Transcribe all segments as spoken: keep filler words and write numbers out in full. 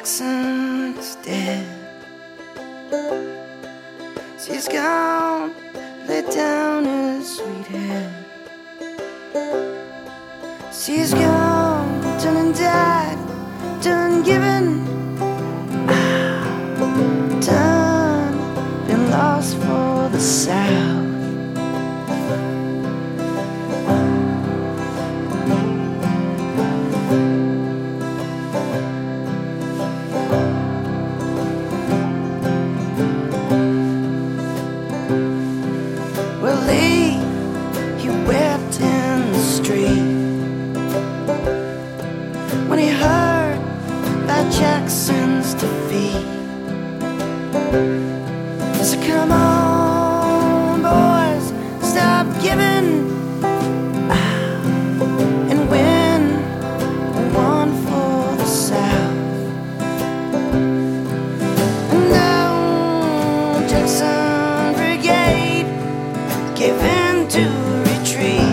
Jackson is dead. She's gone, laid down his sweet head. She's gone, done and died, done given, done, been lost for the South. Well, Lee, he wept in the street when he heard about Jackson's defeat. He said, come on, boys, stop giving and win one for the South. And now Jackson Brigade gave in to retreat.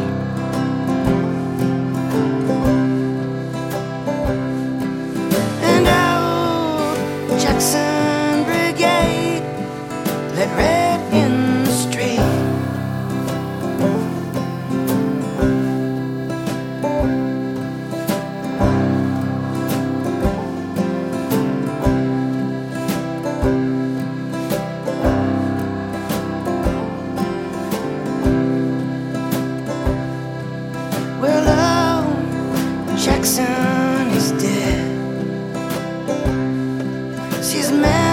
And out Jackson Brigade led red in the street. Well, oh, Jackson is dead. She's mad.